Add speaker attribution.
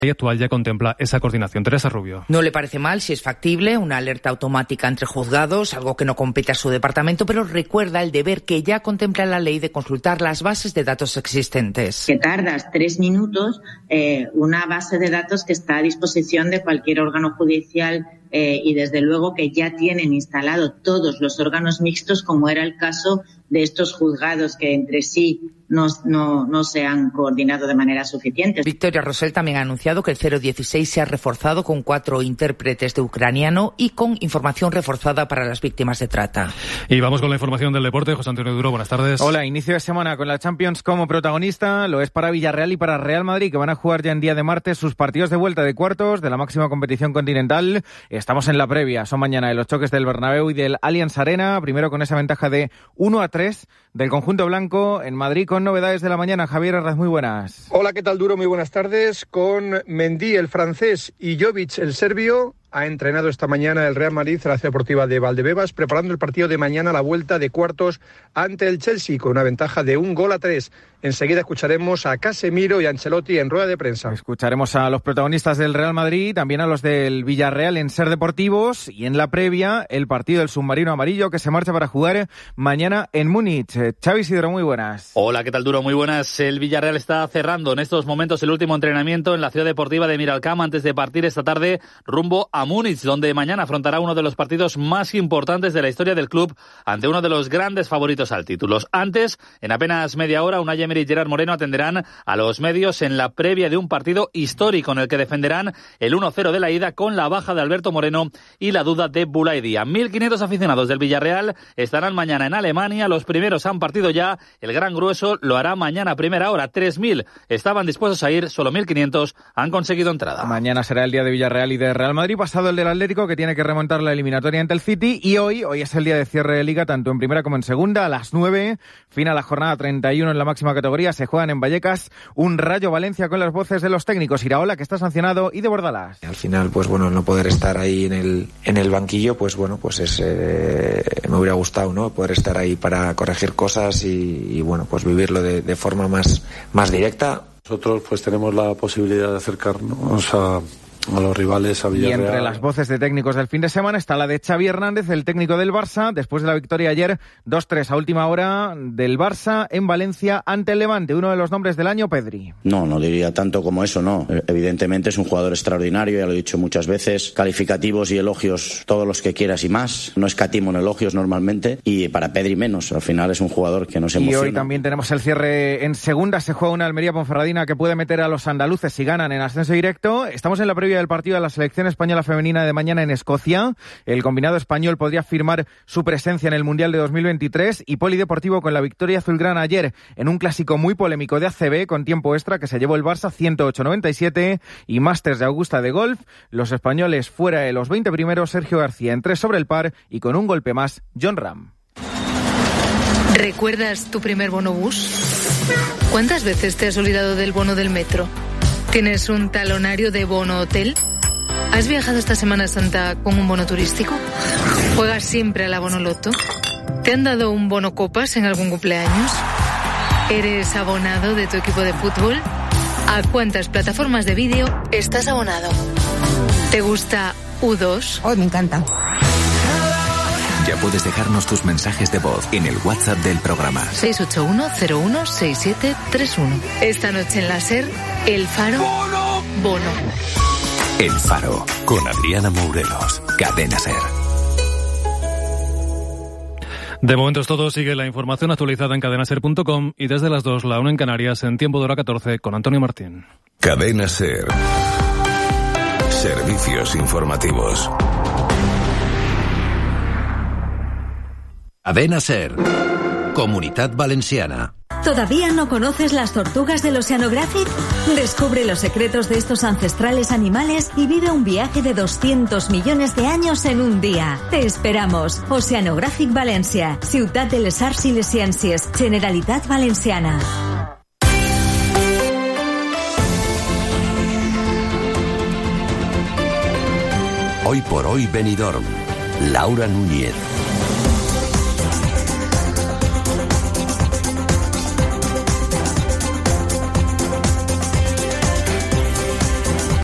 Speaker 1: actual ya contempla esa coordinación. Teresa Rubio.
Speaker 2: No le parece mal, si es factible, una alerta automática entre juzgados, algo que no compete a su departamento, pero recuerda el deber que ya contempla la ley de consultar las bases de datos existentes.
Speaker 3: Que tardas 3 minutos, una base de datos que está a disposición de cualquier órgano judicial y desde luego que ya tienen instalado todos los órganos mixtos, como era el caso de estos juzgados que entre sí no se han coordinado de manera suficiente.
Speaker 2: Victoria Rosell también ha anunciado que el 016 se ha reforzado con 4 intérpretes de ucraniano y con información reforzada para las víctimas de trata.
Speaker 1: Y vamos con la información del deporte. José Antonio Duro, buenas tardes.
Speaker 4: Hola, inicio de semana con la Champions como protagonista. Lo es para Villarreal y para Real Madrid, que van a jugar ya en día de martes sus partidos de vuelta de cuartos de la máxima competición continental. Estamos en la previa. Son mañana los choques del Bernabéu y del Allianz Arena. Primero con esa ventaja de 1-3 del conjunto blanco en Madrid, con novedades de la mañana. Javier Herraz, muy buenas.
Speaker 5: Hola, ¿qué tal, Duro? Muy buenas tardes. Con Mendy, el francés, y Jovic, el serbio, ha entrenado esta mañana el Real Madrid en la Ciudad Deportiva de Valdebebas, preparando el partido de mañana, la vuelta de cuartos ante el Chelsea, con una ventaja de 1-3. Enseguida escucharemos a Casemiro y a Ancelotti en rueda de prensa.
Speaker 4: Escucharemos a los protagonistas del Real Madrid, también a los del Villarreal en Ser Deportivos, y en la previa, el partido del submarino amarillo que se marcha para jugar mañana en Múnich. Xavi Isidro, muy buenas.
Speaker 6: Hola, ¿qué tal, Duro? Muy buenas. El Villarreal está cerrando en estos momentos el último entrenamiento en la Ciudad Deportiva de Miralcam antes de partir esta tarde rumbo a Múnich, donde mañana afrontará uno de los partidos más importantes de la historia del club ante uno de los grandes favoritos al título. Antes, en apenas media hora, Unai Emery y Gerard Moreno atenderán a los medios en la previa de un partido histórico en el que defenderán el 1-0 de la ida con la baja de Alberto Moreno y la duda de Boulaye Dia. 1.500 aficionados del Villarreal estarán mañana en Alemania. Los primeros han partido ya. El gran grueso lo hará mañana a primera hora. 3.000 estaban dispuestos a ir, solo 1.500 han conseguido entrada.
Speaker 4: Mañana será el día de Villarreal y de Real Madrid, pasado el del Atlético, que tiene que remontar la eliminatoria ante el City, y hoy es el día de cierre de Liga, tanto en primera como en segunda. A las 9, final la jornada 31 en la máxima categoría, se juegan en Vallecas un Rayo Valencia con las voces de los técnicos Iraola, que está sancionado, y de Bordalás.
Speaker 7: Al final, pues bueno, no poder estar ahí en el banquillo, pues bueno, pues me hubiera gustado, ¿no? Poder estar ahí para corregir cosas y bueno, pues vivirlo de forma más directa.
Speaker 8: Nosotros pues tenemos la posibilidad de acercarnos a los rivales, a Villarreal.
Speaker 4: Y entre las voces de técnicos del fin de semana está la de Xavi Hernández, el técnico del Barça, después de la victoria ayer 2-3 a última hora del Barça en Valencia ante el Levante. Uno de los nombres del año, Pedri.
Speaker 9: No diría tanto como eso, no. Evidentemente es un jugador extraordinario, ya lo he dicho muchas veces. Calificativos y elogios todos los que quieras y más. No escatimo en elogios normalmente, y para Pedri menos. Al final es un jugador que nos emociona.
Speaker 4: Y hoy también tenemos el cierre en segunda. Se juega una Almería-Ponferradina que puede meter a los andaluces si ganan en ascenso directo. Estamos en la previa del partido de la selección española femenina de mañana en Escocia. El combinado español podría firmar su presencia en el Mundial de 2023, y polideportivo con la victoria azulgrana ayer en un clásico muy polémico de ACB con tiempo extra que se llevó el Barça 108-97, y Masters de Augusta de golf. Los españoles fuera de los 20 primeros, Sergio García en 3 sobre el par y con un golpe más, John Ram.
Speaker 10: ¿Recuerdas tu primer bono bus? ¿Cuántas veces te has olvidado del bono del metro? ¿Tienes un talonario de bono hotel? ¿Has viajado esta Semana Santa con un bono turístico? ¿Juegas siempre a la Bonoloto? ¿Te han dado un bono copas en algún cumpleaños? ¿Eres abonado de tu equipo de fútbol? ¿A cuántas plataformas de vídeo estás abonado? ¿Te gusta U2?
Speaker 11: Oh, me encanta.
Speaker 12: Ya puedes dejarnos tus mensajes de voz en el WhatsApp del programa.
Speaker 10: 681-016731. Esta noche en la SER, El Faro Bono.
Speaker 12: El Faro, con Adriana Mourelos, Cadena SER.
Speaker 1: De momento es todo. Sigue la información actualizada en cadenaser.com y desde las 2, la 1 en Canarias, en tiempo de hora 14, con Antonio Martín.
Speaker 12: Cadena SER. Servicios informativos. Cadena SER. Comunitat Valenciana.
Speaker 13: ¿Todavía no conoces las tortugas del Oceanographic? Descubre los secretos de estos ancestrales animales y vive un viaje de 200 millones de años en un día. Te esperamos. Oceanographic Valencia, Ciutat de les Arts i les Ciències, Generalitat Valenciana.
Speaker 12: Hoy por hoy Benidorm. Laura Núñez.